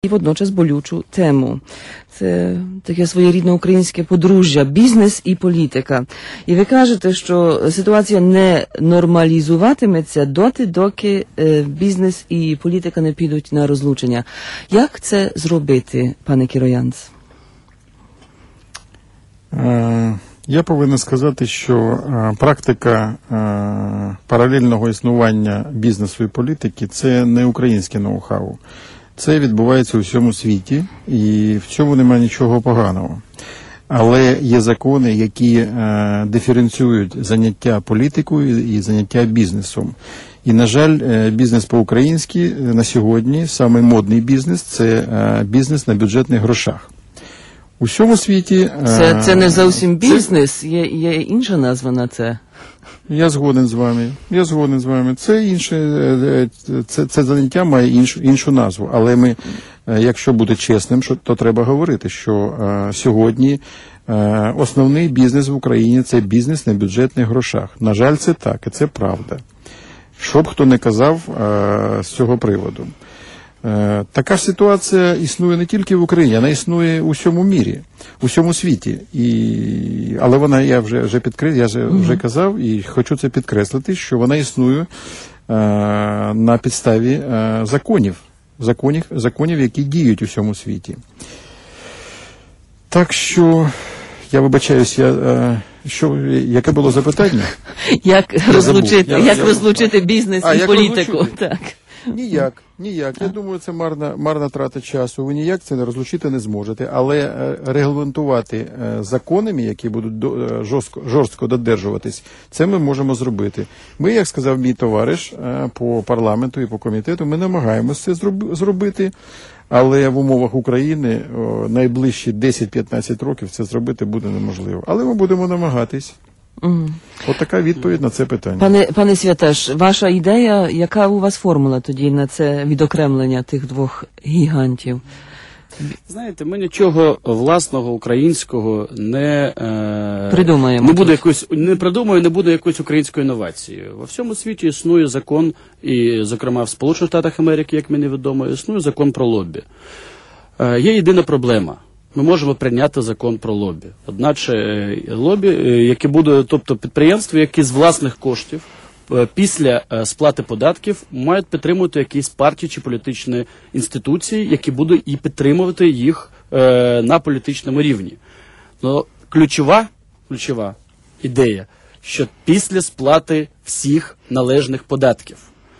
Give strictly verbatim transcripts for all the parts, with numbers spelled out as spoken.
І водночас болючу тему. Це таке своєрідне українське подружжя, бізнес і політика. І ви кажете, що ситуація не нормалізуватиметься доти, доки е, бізнес і політика не підуть на розлучення. Як це зробити, пане Кіроянц? Е, я повинен сказати, що е, практика е, паралельного існування бізнесу і політики – це не українське ноу-хау. Це відбувається у всьому світі, і в цьому немає нічого поганого. Але є закони, які е, диференціюють заняття політикою і заняття бізнесом. І, на жаль, бізнес по-українськи на сьогодні, саме модний бізнес, це е, бізнес на бюджетних грошах. У всьому світі... Е, це, це не зовсім бізнес, є, є інша назва на це. Я згоден з вами. Я згоден з вами. Це інше, це, це заняття має іншу, іншу назву. Але ми, якщо бути чесним, що, то треба говорити, що е, сьогодні е, основний бізнес в Україні – це бізнес на бюджетних грошах. На жаль, це так, і це правда. Що б хто не казав е, з цього приводу. Е, така ж ситуація існує не тільки в Україні, вона існує у всьому мірі, у всьому світі. І, але вона, я вже, вже, підкрес, я вже, вже казав, і хочу це підкреслити, що вона існує е, на підставі е, законів, законів, законів, які діють у всьому світі. Так що, я вибачаюсь, я, е, що, яке було запитання? Як розлучити, як розлучити бізнес а, і політику? Так. Ніяк, ніяк. Я думаю, це марна, марна трата часу. Ви ніяк це не розлучити не зможете, але регламентувати законами, які будуть до, жорстко, жорстко додержуватись, це ми можемо зробити. Ми, як сказав мій товариш по парламенту і по комітету, ми намагаємося це зробити, але в умовах України найближчі десять-п'ятнадцять років це зробити буде неможливо. Але ми будемо намагатись. Угу. От така відповідь на це питання. Пане, пане Святеш, ваша ідея, яка у вас формула тоді на це відокремлення тих двох гігантів? Знаєте, ми нічого власного українського не е, придумаємо. Не буде якоюсь, не придумаю, не буде якоюсь українською інновацією. Во всьому світі існує закон, і, зокрема, в Сполучених Штатах Америки, як мені відомо, існує закон про лобі. Е, є єдина проблема. Ми можемо прийняти закон про лобі. Одначе лобі, які будуть, тобто підприємства, які з власних коштів після сплати податків мають підтримувати якісь партії чи політичні інституції, які будуть і підтримувати їх на політичному рівні. Но ключова, ключова ідея, що після сплати всіх належних податків.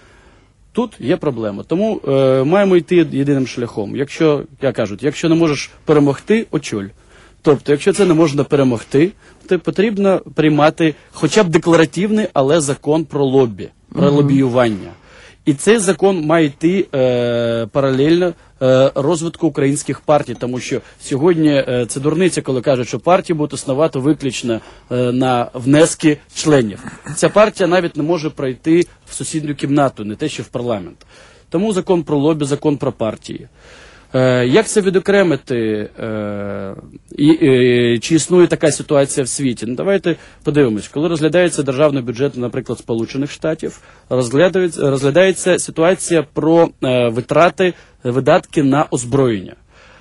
Тут є проблема. Тому е, маємо йти єдиним шляхом. Якщо, як кажуть, якщо не можеш перемогти, очоль. Тобто, якщо це не можна перемогти, то потрібно приймати хоча б декларативний, але закон про лобі, про uh-huh. лобіювання. І цей закон має йти е, паралельно е, розвитку українських партій, тому що сьогодні е, це дурниця, коли кажуть, що партії будуть існувати виключно е, на внески членів. Ця партія навіть не може пройти в сусідню кімнату, не те, що в парламент. Тому закон про лобі, закон про партії. Е, як це відокремити, е, і, е, чи існує така ситуація в світі? Ну, давайте подивимось. Коли розглядається державний бюджет, наприклад, Сполучених Штатів, розглядається, розглядається ситуація про е, витрати, видатки на озброєння.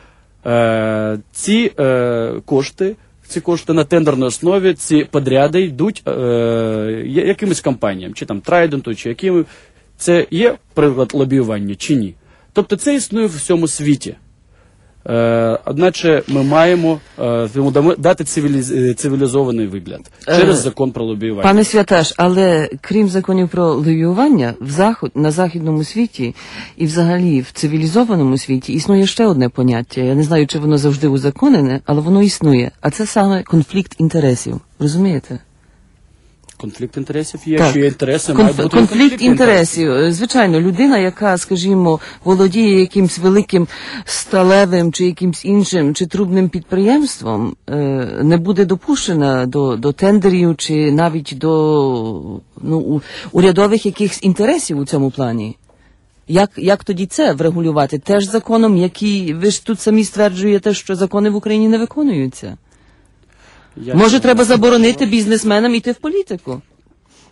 Е, ці е, кошти, ці кошти на тендерній основі, ці подряди йдуть е, якимось компаніям, чи там Трайденту, чи яким. Це є приклад лобіювання, чи ні? Тобто це існує в всьому світі. Е, одначе ми маємо е, дати цивіліз... цивілізований вигляд через е, закон про лобіювання. Пане Святаш, але крім законів про лобіювання, в заход... на західному світі і взагалі в цивілізованому світі існує ще одне поняття. Я не знаю, чи воно завжди узаконене, але воно існує. А це саме конфлікт інтересів. Розумієте? Конфлікт інтересів є, так. Що є інтереси, Конф... має бути конфлікт, конфлікт інтересів. інтересів. Звичайно, людина, яка, скажімо, володіє якимсь великим сталевим чи якимсь іншим, чи трубним підприємством, не буде допущена до, до тендерів чи навіть до ну, урядових якихось інтересів у цьому плані. Як, як тоді це врегулювати? Теж законом, який, ви ж тут самі стверджуєте, що закони в Україні не виконуються. Я Може, треба заборонити бізнесменам йти в політику?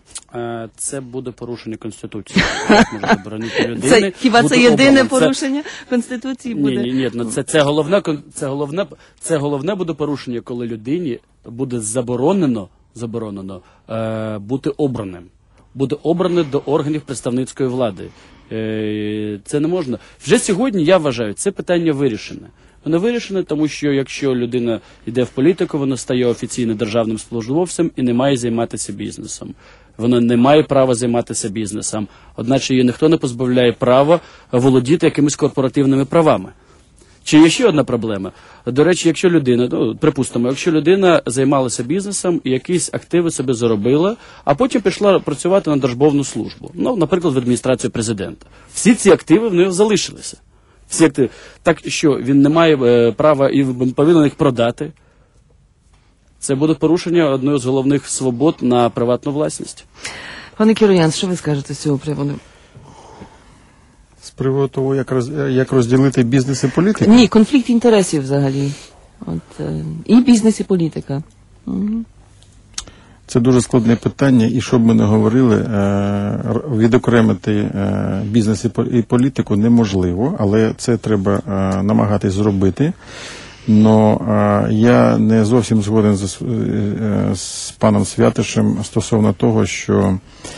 Е, Це буде порушення Конституції. Як може заборонити людини Це, хіба бути це єдине обраним? Це- порушення Конституції буде? Ні, ні, ні, ну це, це, головне, кон- це, головне, це головне буде порушення, коли людині буде заборонено, заборонено е, бути обраним. Буде обраний до органів представницької влади. Е, це не можна. Вже сьогодні, я вважаю, це питання вирішене. Воно вирішене, тому що якщо людина йде в політику, вона стає офіційно державним службовцем і не має займатися бізнесом. Вона не має права займатися бізнесом. Одначе її ніхто не позбавляє права володіти якимись корпоративними правами. Чи є ще одна проблема? До речі, якщо людина, ну, припустимо, якщо людина займалася бізнесом і якісь активи собі заробила, а потім пішла працювати на державну службу, ну, наприклад, в адміністрацію президента. Всі ці активи в нього залишилися. Всі активи. Так що, він не має е, права і повинен їх продати. Це буде порушення одної з головних свобод на приватну власність. Пане Кіроян, що ви скажете з цього приводу? З приводу того, як, роз, як розділити бізнес і політику? Ні, конфлікт інтересів взагалі. От, е, і бізнес, і політика. Угу. Це дуже складне питання, і що б ми не говорили, е, відокремити е, бізнес і, і політику неможливо, але це треба е, намагатись зробити. Но е, я не зовсім згоден з, е, з паном Святишем стосовно того, що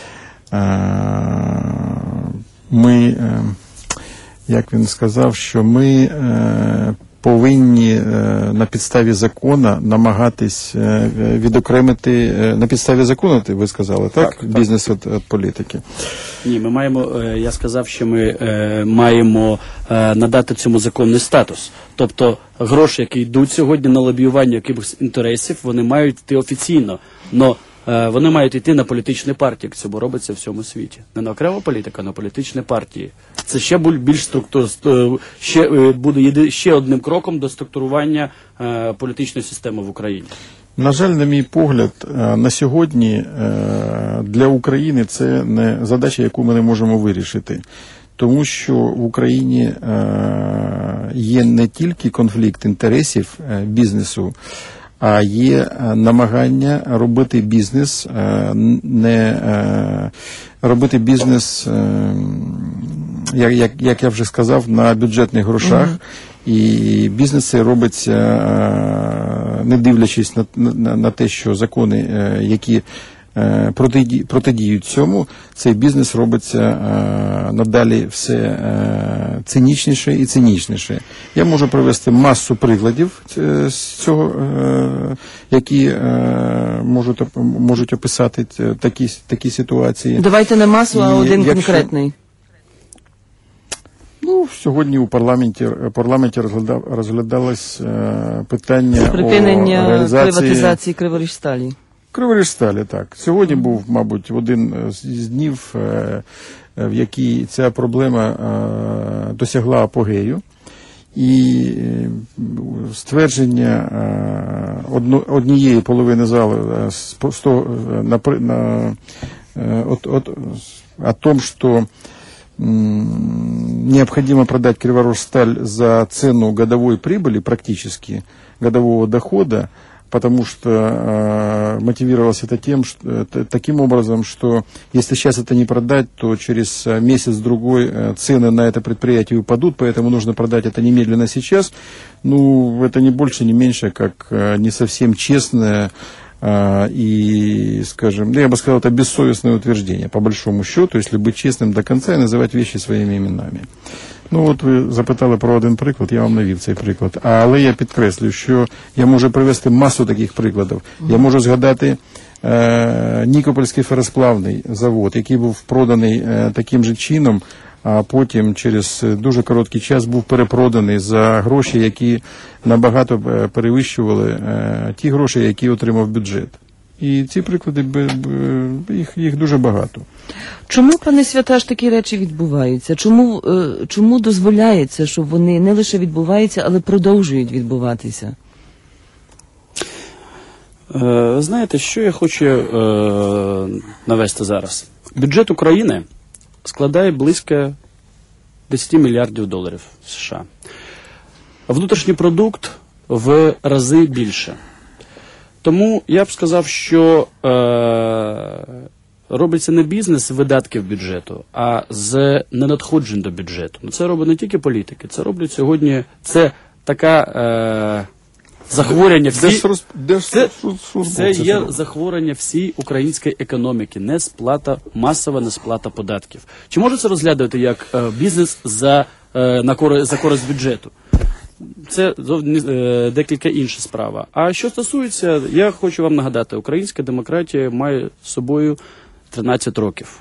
е, ми, е, як він сказав, що ми е, повинні е, на підставі закону намагатись е, відокремити, е, на підставі закону, ви сказали, так? Так, Бізнес від, від політики. Ні, ми маємо, е, я сказав, що ми е, маємо е, надати цьому законний статус. Тобто гроші, які йдуть сьогодні на лобіювання якихось інтересів, вони мають йти офіційно, но е, вони мають йти на політичні партії, як це робиться в всьому світі. Не на окрему політику, а на політичні партії. Це ще більш структур, ще е, буде єди, ще одним кроком до структурування е, політичної системи в Україні. На жаль, на мій погляд, на сьогодні для України це не задача, яку ми не можемо вирішити. Тому що в Україні є не тільки конфлікт інтересів бізнесу, а є намагання робити бізнес, не робити бізнес, як, як, як я вже сказав, на бюджетних грошах. Mm-hmm. І бізнес цей робиться, не дивлячись на, на, на те, що закони, які протиді, протидіють цьому, цей бізнес робиться надалі все цинічніше і цинічніше. Я можу привести масу прикладів з цього, які можуть, можуть описати такі, такі ситуації. Давайте не масу, а один якщо... конкретний. Ну, сьогодні у парламенті, парламенті розглядав, розглядалось е, питання припинення о реалізації... приватизації Криворіжсталі. Криворіжсталі, так. Сьогодні був, мабуть, один з днів, е, в який ця проблема е, досягла апогею. І ствердження е, одно, однієї половини залу е, з, з, на, на, е, от, от, о том, что необходимо продать Криворожсталь за цену годовой прибыли, практически годового дохода, потому что э, мотивировалось это тем, что, э, таким образом, что если сейчас это не продать, то через месяц-другой э, цены на это предприятие упадут, поэтому нужно продать это немедленно сейчас. Ну, это не больше, не меньше, как э, не совсем честное и, скажем, я бы сказал, это бессовестное утверждение, по большому счету, если быть честным до конца и називати вещи своїми іменами. Ну, от ви запитали про один приклад, я вам навів цей приклад. Але я підкреслюю, що я можу привести масу таких прикладів. Я можу згадати е, Нікопольський феросплавний завод, який був проданий е, таким же чином, а потім через дуже короткий час був перепроданий за гроші, які набагато перевищували е, ті гроші, які отримав бюджет. І ці приклади, їх, їх дуже багато. Чому, пане Святаш, такі речі відбуваються? Чому, е, чому дозволяється, щоб вони не лише відбуваються, але продовжують відбуватися? Е, знаєте, що я хочу е, навести зараз? Бюджет України складає близько десять мільярдів доларів США. Внутрішній продукт в рази більше. Тому я б сказав, що е, робиться не бізнес з видатків бюджету, а з ненадходжень до бюджету. Ну, це робить не тільки політики, це роблять сьогодні, це така е, захворювання всі, це, це є захворювання всієї української економіки, несплата, масова несплата податків. Чи може це розглядати як е, бізнес за, е, на користь, за користь бюджету? Це е, декілька інша справа. А що стосується, я хочу вам нагадати, українська демократія має з собою тринадцять років.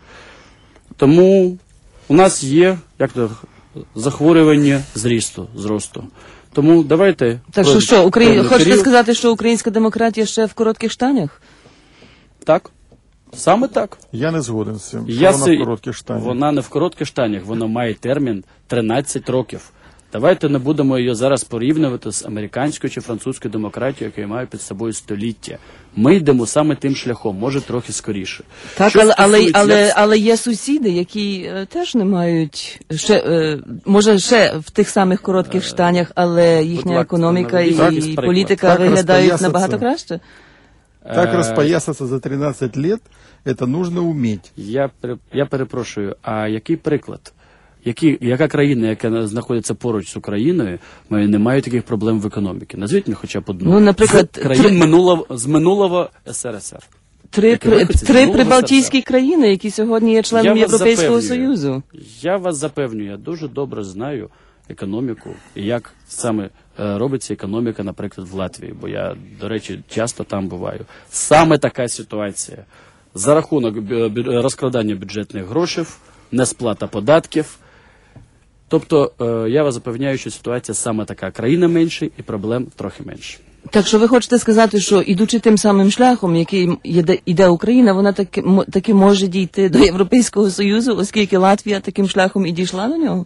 Тому у нас є як то, захворювання зрісту, зросту. Тому давайте... Так про, що, що Украї... про, хочете період... сказати, що українська демократія ще в коротких штанях? Так. Саме так. Я не згоден з цим. Я вона си... в коротких штанях. Вона не в коротких штанях, вона має термін тринадцять років. Давайте не будемо її зараз порівнювати з американською чи французькою демократією, яка має під собою століття. Ми йдемо саме тим шляхом, може трохи скоріше. Так, але, але, але, але є сусіди, які е, теж не мають, ще, е, може ще в тих самих коротких штанях, але їхня Будь економіка ласка, і так, політика так виглядають набагато краще. Так розпоясатися за тринадцять років, це нужно вміти. Я, я перепрошую, а який приклад? Які, яка країна, яка знаходиться поруч з Україною, не має таких проблем в економіці? Назвіть мені хоча б одну. Ну, наприклад, з країн три... минулого, з минулого ес ер ес ер. Три, при, три прибалтійські країни, які сьогодні є членом Європейського Союзу. Я вас запевнюю, я дуже добре знаю економіку і як саме е, робиться економіка, наприклад, в Латвії, бо я, до речі, часто там буваю. Саме така ситуація. За рахунок бю, бю, розкрадання бюджетних грошей, несплата податків. Тобто, е, я вас запевняю, що ситуація саме така. Країна менше і проблем трохи менше. Так що ви хочете сказати, що ідучи тим самим шляхом, який йде, йде Україна, вона таки, таки може дійти до Європейського Союзу, оскільки Латвія таким шляхом і дійшла до нього?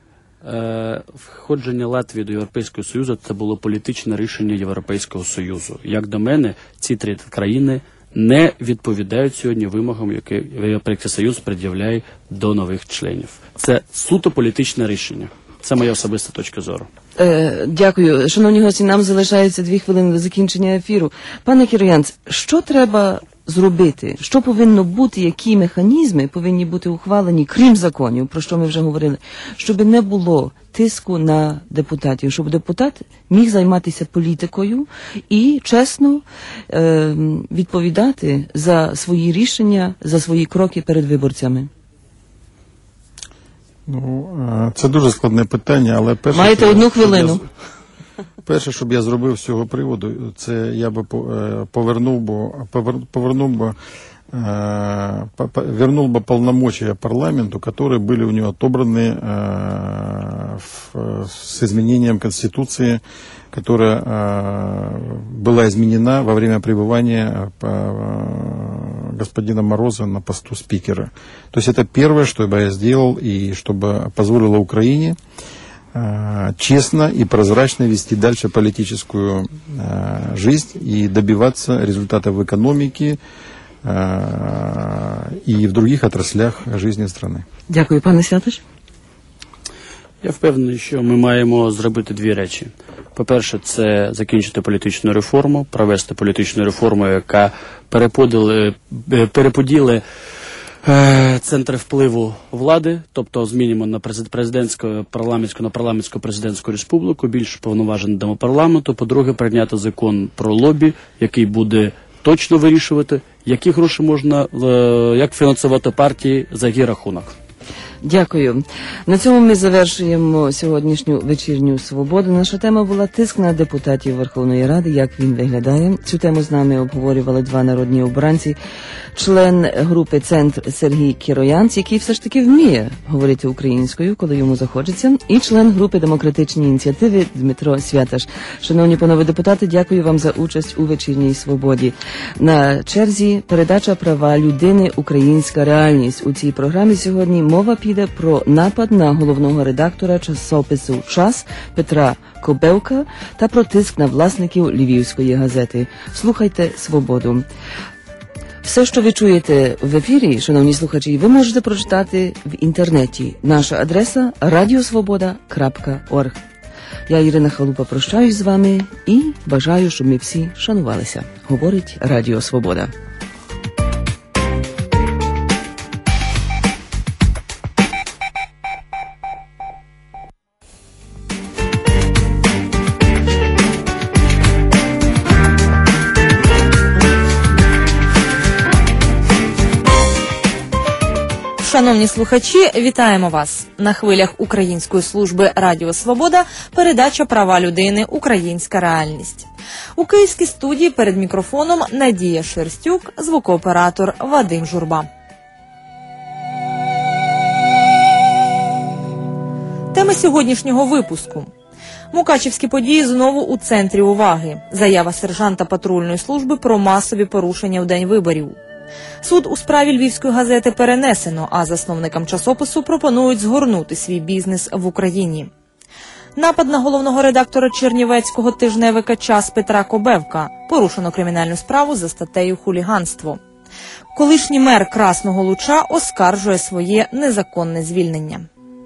Е, входження Латвії до Європейського Союзу – це було політичне рішення Європейського Союзу. Як до мене, ці три країни не відповідають сьогодні вимогам, які Європейський Союз пред'являє до нових членів. Це суто політичне рішення. Це моя особиста точка зору. Е, дякую. Шановні гості, нам залишається дві хвилини до закінчення ефіру. Пане Кіроянц, що треба зробити? Що повинно бути, які механізми повинні бути ухвалені, крім законів, про що ми вже говорили, щоб не було тиску на депутатів, щоб депутат міг займатися політикою і чесно е, відповідати за свої рішення, за свої кроки перед виборцями? Ну, це дуже складне питання, але перше... Маєте що, одну хвилину. Я, перше, щоб я зробив з цього приводу, це я би повернув би, повернув би, вернул бы полномочия парламенту, которые были у него отобраны с изменением Конституции, которая была изменена во время пребывания господина Мороза на посту спикера. То есть это первое, что бы я сделал, и чтобы позволило Украине честно и прозрачно вести дальше политическую жизнь и добиваться результатов в экономике і в других отраслях життя країни. Дякую, пане Святош. Я впевнений, що ми маємо зробити дві речі. По-перше, це закінчити політичну реформу, провести політичну реформу, яка переподіли, переподіли е, центри впливу влади, тобто змінимо на президентську, парламентську, на парламентську президентську республіку, більш повноважень дамо парламенту. По-друге, прийняти закон про лобі, який буде точно вирішувати, які гроші можна, як фінансувати партії, за який рахунок. Дякую. На цьому ми завершуємо сьогоднішню вечірню свободу. Наша тема була тиск на депутатів Верховної Ради, як він виглядає. Цю тему з нами обговорювали два народні обранці, член групи «Центр» Сергій Кіроянц, який все ж таки вміє говорити українською, коли йому захочеться, і член групи «Демократичні ініціативи» Дмитро Святаш. Шановні панове депутати, дякую вам за участь у вечірній свободі. На черзі передача «Права людини. Українська реальність». У цій програмі сьогодні мова піде про напад на головного редактора часопису «Час» Петра Кобевка та про тиск на власників Львівської газети. Слухайте «Свободу». Все, що ви чуєте в ефірі, шановні слухачі, ви можете прочитати в інтернеті. Наша адреса радіосвобода крапка орг. Я, Ірина Халупа, прощаюсь з вами і бажаю, щоб ми всі шанувалися. Говорить Радіо Свобода. Шановні слухачі, вітаємо вас! На хвилях Української служби Радіо Свобода передача «Права людини. Українська реальність». У київській студії перед мікрофоном Надія Шерстюк, звукооператор Вадим Журба. Тема сьогоднішнього випуску. Мукачівські події знову у центрі уваги. Заява сержанта патрульної служби про масові порушення в день виборів. Суд у справі Львівської газети перенесено, а засновникам часопису пропонують згорнути свій бізнес в Україні. Напад на головного редактора чернівецького тижневика «Час» Петра Кобевка. Порушено кримінальну справу за статтею «Хуліганство». Колишній мер Красного Луча оскаржує своє незаконне звільнення.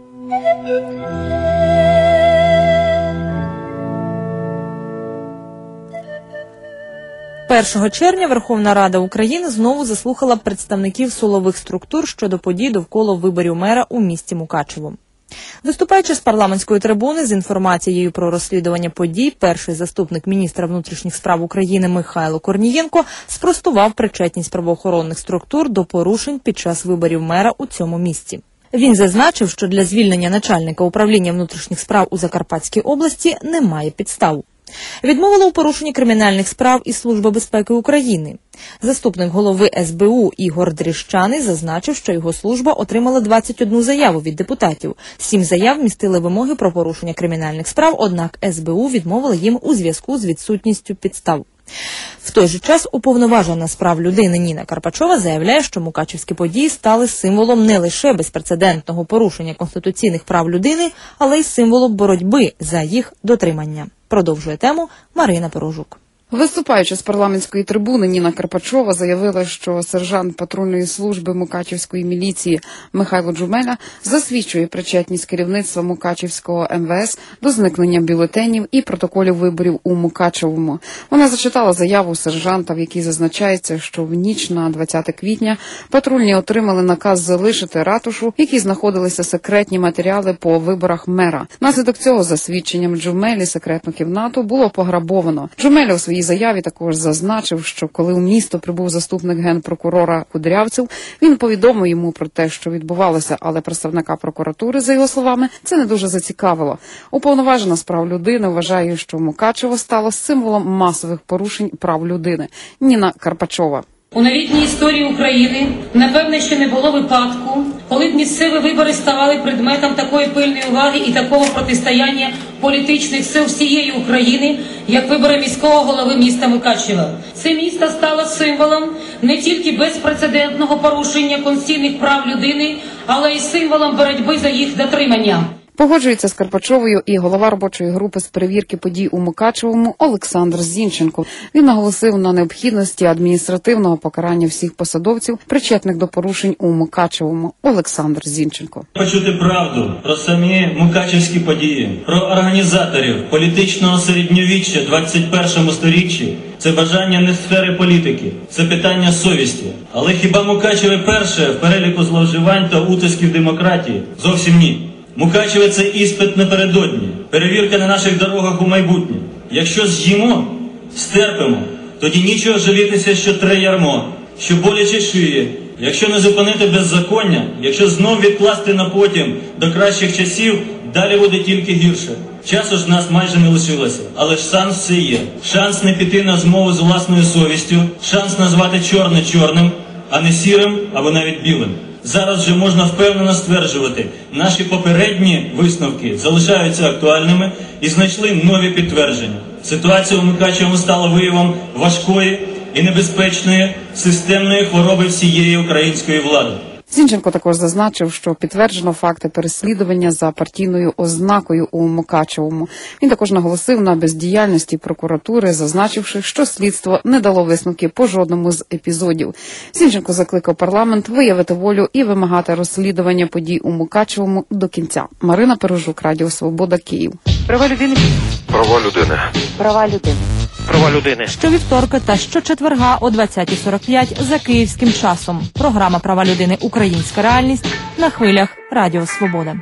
першого червня Верховна Рада України знову заслухала представників силових структур щодо подій довкола виборів мера у місті Мукачево. Виступаючи з парламентської трибуни з інформацією про розслідування подій, перший заступник міністра внутрішніх справ України Михайло Корнієнко спростував причетність правоохоронних структур до порушень під час виборів мера у цьому місті. Він зазначив, що для звільнення начальника управління внутрішніх справ у Закарпатській області немає підстав. Відмовила у порушенні кримінальних справ і Служба безпеки України. Заступник голови ес бе у Ігор Дріщаний зазначив, що його служба отримала двадцять одну заяву від депутатів. Сім заяв містили вимоги про порушення кримінальних справ, однак ес бе у відмовила їм у зв'язку з відсутністю підстав. В той же час уповноважена з прав людини Ніна Карпачова заявляє, що мукачівські події стали символом не лише безпрецедентного порушення конституційних прав людини, але й символом боротьби за їх дотримання. Продовжує тему Марина Порожук. Виступаючи з парламентської трибуни, Ніна Карпачова заявила, що сержант патрульної служби Мукачівської міліції Михайло Джумеля засвідчує причетність керівництва Мукачівського ем ве ес до зникнення бюлетенів і протоколів виборів у Мукачевому. Вона зачитала заяву сержанта, в якій зазначається, що в ніч на двадцяте квітня патрульні отримали наказ залишити ратушу, в якій знаходилися секретні матеріали по виборах мера. Наслідок цього, за свідченням Джумелі, секретну кімнату було пограбовано. Джумеля у своїй заяві також зазначив, що коли у місто прибув заступник генпрокурора Кудрявцев, він повідомив йому про те, що відбувалося, але представника прокуратури, за його словами, це не дуже зацікавило. Уповноважена з прав людини вважає, що Мукачево стало символом масових порушень прав людини. Ніна Карпачова. У новітній історії України, напевне, ще не було випадку, коли б місцеві вибори ставали предметом такої пильної уваги і такого протистояння політичних сил всієї України, як вибори міського голови міста Мукачева. Це місто стало символом не тільки безпрецедентного порушення конституційних прав людини, але й символом боротьби за їх дотримання. Погоджується з Карпачовою і голова робочої групи з перевірки подій у Мукачевому Олександр Зінченко. Він наголосив на необхідності адміністративного покарання всіх посадовців, причетних до порушень у Мукачевому. Олександр Зінченко. Почути правду про самі мукачевські події, про організаторів політичного середньовіччя в двадцять першому сторіччі – це бажання не сфери політики, це питання совісті. Але хіба Мукачеве перше в переліку зловживань та утисків демократії? Зовсім ні. Мукачеве – це іспит напередодні, перевірка на наших дорогах у майбутнє. Якщо з'їмо, стерпимо, тоді нічого жалітися, що тре ярмо, що боляче шиє. Якщо не зупинити беззаконня, якщо знов відкласти на потім до кращих часів, далі буде тільки гірше. Часу ж нас майже не лишилося, але ж шанс все є. Шанс не піти на змову з власною совістю, шанс назвати чорне чорним, а не сірим або навіть білим. Зараз вже можна впевнено стверджувати, наші попередні висновки залишаються актуальними і знайшли нові підтвердження. Ситуація у Мукачевому стала виявом важкої і небезпечної системної хвороби всієї української влади. Зінченко також зазначив, що підтверджено факти переслідування за партійною ознакою у Мукачевому. Він також наголосив на бездіяльності прокуратури, зазначивши, що слідство не дало висновки по жодному з епізодів. Зінченко закликав парламент виявити волю і вимагати розслідування подій у Мукачевому до кінця. Марина Порожук, Радіо Свобода, Київ. Права людини. Права людини. Права людини. Права людини. Щовівторка та щочетверга о двадцятій сорок п'ять за київським часом. Програма «Права людини. Українська реальність» на хвилях Радіо Свобода.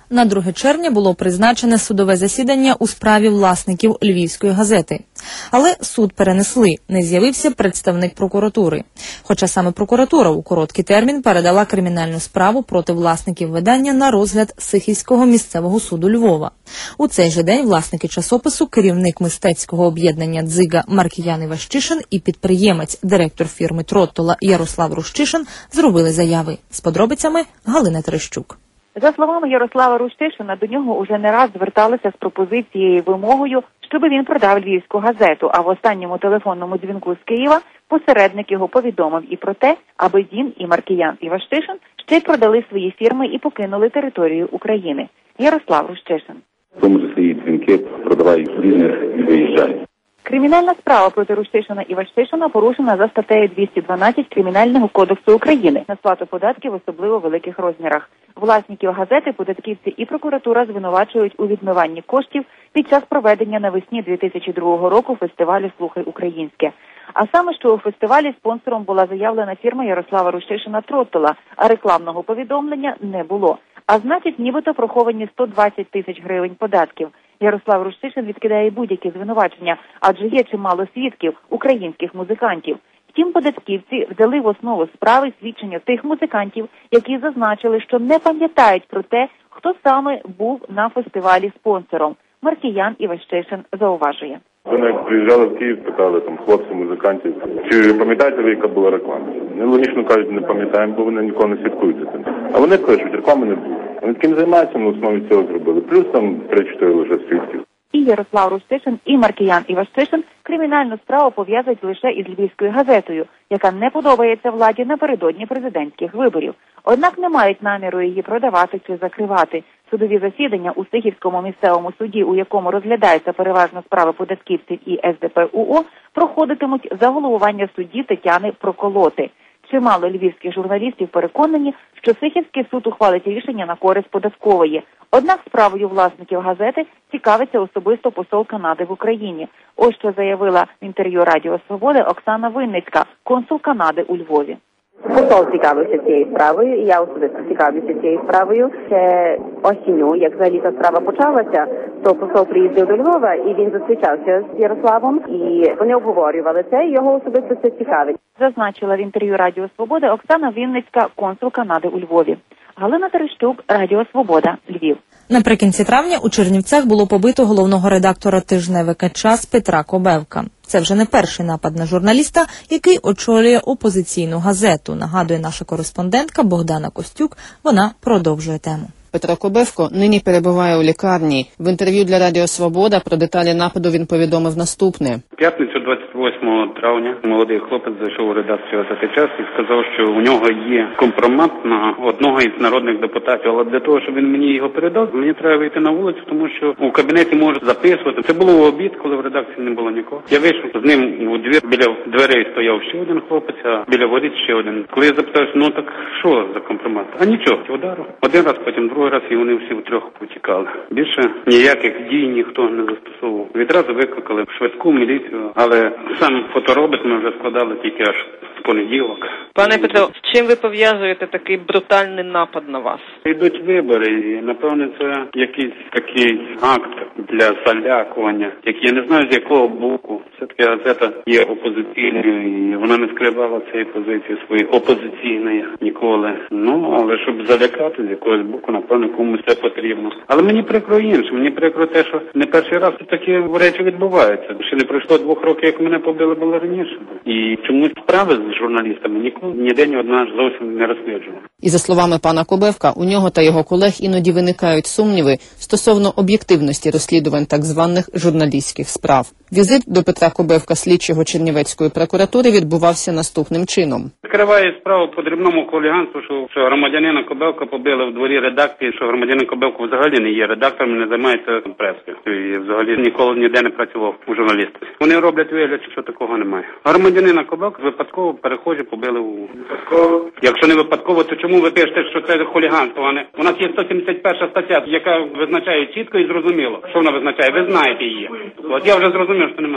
На друге червня було призначене судове засідання у справі власників Львівської газети. Але суд перенесли, не з'явився представник прокуратури. Хоча саме прокуратура у короткий термін передала кримінальну справу проти власників видання на розгляд Сихівського місцевого суду Львова. У цей же день власники часопису, керівник мистецького об'єднання «Дзига» Маркіян Іващишин і підприємець, директор фірми «Троттола» Ярослав Рущишин зробили заяви. З подробицями Галина Терещук. За словами Ярослава Рущишина, до нього уже не раз зверталися з пропозицією і вимогою, щоб він продав Львівську газету, а в останньому телефонному дзвінку з Києва посередник його повідомив і про те, аби він і Маркіян Іващишин ще й продали свої фірми і покинули територію України. Ярослав Рущишин. В тому числі і дзвінки «продавай бізнес і виїжджай». Кримінальна справа проти Рущишина і Іващишина порушена за статтею двісті дванадцять Кримінального кодексу України на сплату податків в особливо великих розмірах. Власників газети, податківці і прокуратура звинувачують у відмиванні коштів під час проведення навесні дві тисячі другого року фестивалю «Слухай українське». А саме, що у фестивалі спонсором була заявлена фірма Ярослава Рущишина «Троттола», а рекламного повідомлення не було. А значить, нібито проховані сто двадцять тисяч гривень податків. Ярослав Рущишин відкидає будь-які звинувачення, адже є чимало свідків українських музикантів. Втім, податківці взяли в основу справи свідчення тих музикантів, які зазначили, що не пам'ятають про те, хто саме був на фестивалі спонсором. Маркіян Іващишин зауважує. Вони як приїжджали в Київ, питали там хлопців, музикантів, чи пам'ятаєте ви, яка була реклама? Вони логічно кажуть, не пам'ятаємо, бо вони ніколи не слідкують за тим. А вони пишуть, реклами не було. Вони таким займаються, на основі цього зробили. Плюс там три-чотири лише свідків. І Ярослав Рущишин, і Маркіян Іващишин кримінальну справу пов'язують лише із Львівською газетою, яка не подобається владі напередодні президентських виборів. Однак не мають наміру її продавати чи закривати. Судові засідання у Сихівському місцевому суді, у якому розглядаються переважно справи податківців і ес де пе у о, проходитимуть за головування судді Тетяни Проколоти. Чимало львівських журналістів переконані, що Сихівський суд ухвалить рішення на користь податкової. Однак справою власників газети цікавиться особисто посол Канади в Україні. Ось що заявила в інтерв'ю Радіо Свобода Оксана Винницька, консул Канади у Львові. Посол цікавився цією справою, і я особисто цікавлюся цією справою. Ще осінню, як взагалі та справа почалася, то посол приїздив до Львова, і він зустрічався з Ярославом, і вони обговорювали це, і його особисто це цікавить. Зазначила в інтерв'ю Радіо Свобода Оксана Винницька, консул Канади у Львові. Галина Терещук, Радіо Свобода, Львів. Наприкінці травня у Чернівцях було побито головного редактора тижневика «Час» Петра Кобевка. Це вже не перший напад на журналіста, який очолює опозиційну газету, нагадує наша кореспондентка Богдана Костюк. Вона продовжує тему. Петро Кобевко нині перебуває у лікарні. В інтерв'ю для Радіо Свобода про деталі нападу він повідомив наступне. В п'ятницю двадцять восьмого травня молодий хлопець зайшов у редакцію газети «Час» і сказав, що у нього є компромат на одного із народних депутатів. Але для того, щоб він мені його передав, мені треба вийти на вулицю, тому що у кабінеті можуть записувати. Це було в обід, коли в редакції не було нікого. Я вийшов з ним у двір, біля дверей стояв ще один хлопець, а біля воріт ще один. Коли я запитався, ну так що за компромат? А нічого, удару. Один раз, потім другий раз, і вони всі втрьох потікали. Більше ніяких дій ніхто не застосовував. Відразу викликали швидку міліцію, але сам фоторобот ми вже складали тільки аж з понеділок. Пане Петро, з чим ви пов'язуєте такий брутальний напад на вас? Йдуть вибори, і напевне це якийсь такий акт для залякування, який я не знаю з якого боку. Все-таки газета є опозиційною, і вона не скривала цієї позиції своєї опозиційної ніколи. Ну, але щоб залякати з якогось боку, напевно, комусь це потрібно. Але мені прикро інше. Мені прикро те, що не перший раз такі речі відбуваються. Ще не пройшло двох років, як мене побили, було раніше. І чомусь справи з журналістами ніколи ніде ні одна зовсім не розслідувала. І за словами пана Кобевка, у нього та його колег іноді виникають сумніви стосовно об'єктивності розслідувань так званих журналістських справ. Візит до Петра Кобевка, слідчого Чернівецької прокуратури, відбувався наступним чином. Відкриває справу по дрібному хуліганству, що, що громадянина Кобевка побили в дворі редакції, що громадянин Кобевка взагалі не є редактором, не займається пресою. І взагалі ніколи ніде не працював у журналіста. Вони роблять вигляд, що такого немає. Громадянина Кобевка випадково перехожі побили у... Випадково? Якщо не випадково, то чому ви пишете, що це хуліганство? А не... У нас є сто сімдесят перша стаття, яка визначає чітко і зрозуміло. Що вона визначає? Ви знаєте її. От я вже зрозумів, що нема сенсу.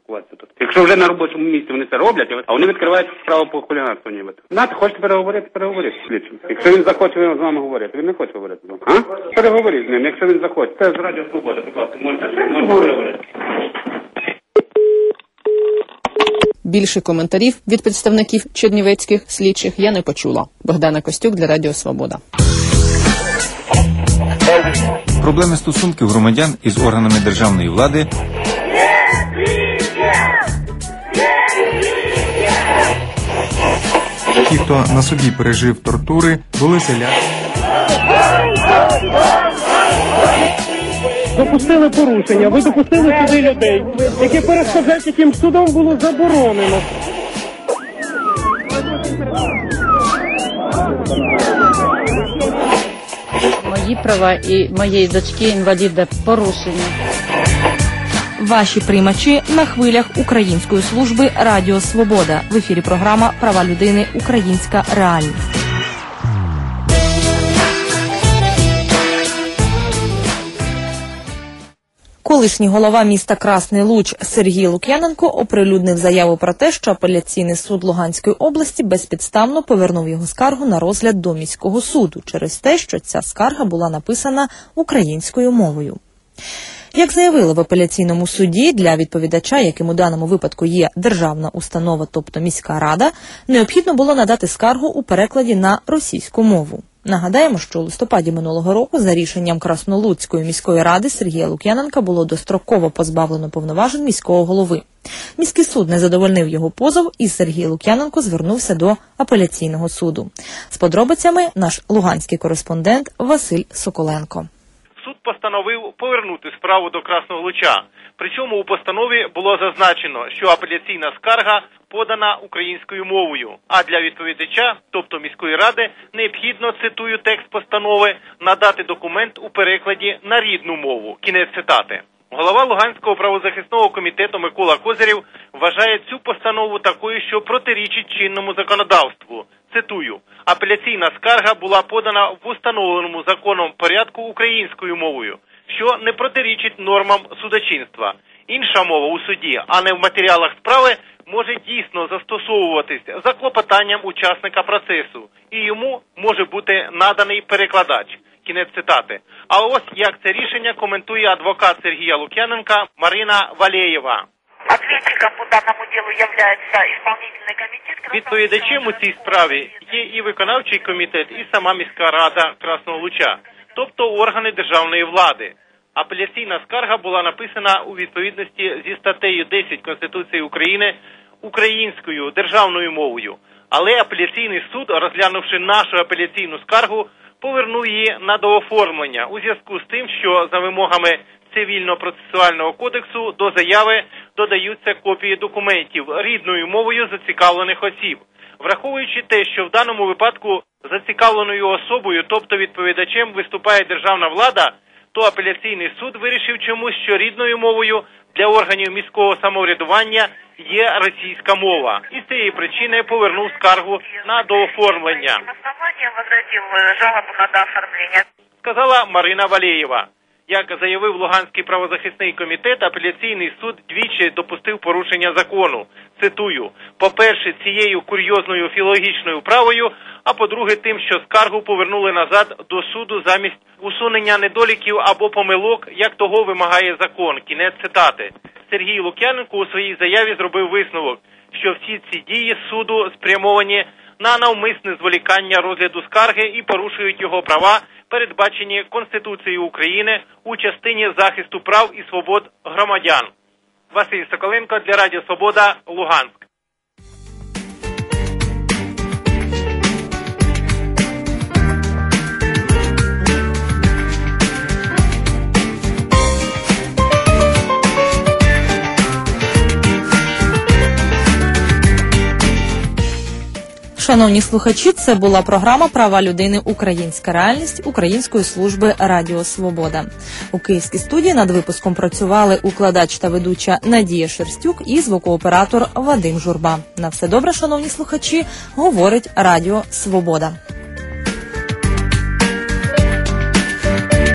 спілкуватися тут. Якщо вже на робочому місці вони це роблять, а вони відкривають справу по хуліганству нібито. Знаєте, хочете переговорити, переговорити з слідчим. Якщо він захоче з вами говорити, він не хоче говорити з вами. А? Переговоріть з ним, якщо він захоче. Це з Радіо Свобода, будь ласка, можете, можете переговорити. Більше коментарів від представників чернівецьких слідчих я не почула. Богдана Костюк для Радіо Свобода. Проблеми стосунків громадян із органами державної влади ті, хто на собі пережив тортури, були селяни. Допустили порушення, ви допустили сюди людей, які перешкоджають, яким судом було заборонено. Мої права і моєї дочки-інваліда порушені. Ваші приймачі на хвилях Української служби Радіо Свобода. В ефірі програма «Права людини. Українська реальність». Колишній голова міста Красний Луч Сергій Лук'яненко оприлюднив заяву про те, що апеляційний суд Луганської області безпідставно повернув його скаргу на розгляд до міського суду через те, що ця скарга була написана українською мовою. Як заявили в апеляційному суді, для відповідача, яким у даному випадку є державна установа, тобто міська рада, необхідно було надати скаргу у перекладі на російську мову. Нагадаємо, що у листопаді минулого року за рішенням Краснолуцької міської ради Сергія Лук'яненка було достроково позбавлено повноважень міського голови. Міський суд не задовольнив його позов, і Сергій Лук'яненко звернувся до апеляційного суду. З подробицями наш луганський кореспондент Василь Соколенко. Суд постановив повернути справу до Красного Луча. Причому у постанові було зазначено, що апеляційна скарга подана українською мовою, а для відповідача, тобто міської ради, необхідно, цитую текст постанови, надати документ у перекладі на рідну мову. Кінець цитати. Голова Луганського правозахисного комітету Микола Козирєв вважає цю постанову такою, що протирічить чинному законодавству. Цитую, апеляційна скарга була подана в установленому законом порядку українською мовою, що не протирічить нормам судочинства. Інша мова у суді, а не в матеріалах справи, може дійсно застосовуватись за клопотанням учасника процесу, і йому може бути наданий перекладач. Кінець цитати. А ось як це рішення коментує адвокат Сергія Лук'яненка Марина Валеєва. Ответчиком по данному делу является исполнительный комитет. Відповідачем у цій справі є і виконавчий комітет, і сама міська рада Красного Луча, тобто органи державної влади. Апеляційна скарга була написана у відповідності зі статтею десять Конституції України українською державною мовою. Але апеляційний суд, розглянувши нашу апеляційну скаргу, повернув її на дооформлення у зв'язку з тим, що за вимогами Цивільно-процесуального кодексу до заяви додаються копії документів рідною мовою зацікавлених осіб. Враховуючи те, що в даному випадку зацікавленою особою, тобто відповідачем, виступає державна влада, то апеляційний суд вирішив чомусь, що рідною мовою для органів міського самоврядування є російська мова. І з цієї причини повернув скаргу на дооформлення. Сказала Марина Валеєва. Як заявив Луганський правозахисний комітет, апеляційний суд двічі допустив порушення закону. Цитую, по-перше, цією курйозною філологічною правою, а по-друге тим, що скаргу повернули назад до суду замість усунення недоліків або помилок, як того вимагає закон. Кінець цитати. Сергій Лук'яненко у своїй заяві зробив висновок, що всі ці дії суду спрямовані на навмисне зволікання розгляду скарги і порушують його права, передбачені Конституцією України у частині захисту прав і свобод громадян. Василь Соколенко для Радіо Свобода, Луганськ. Шановні слухачі, це була програма «Права людини. Українська реальність» Української служби Радіо Свобода. У Київській студії над випуском працювали укладач та ведуча Надія Шерстюк і звукооператор Вадим Журба. На все добре, шановні слухачі, говорить Радіо Свобода.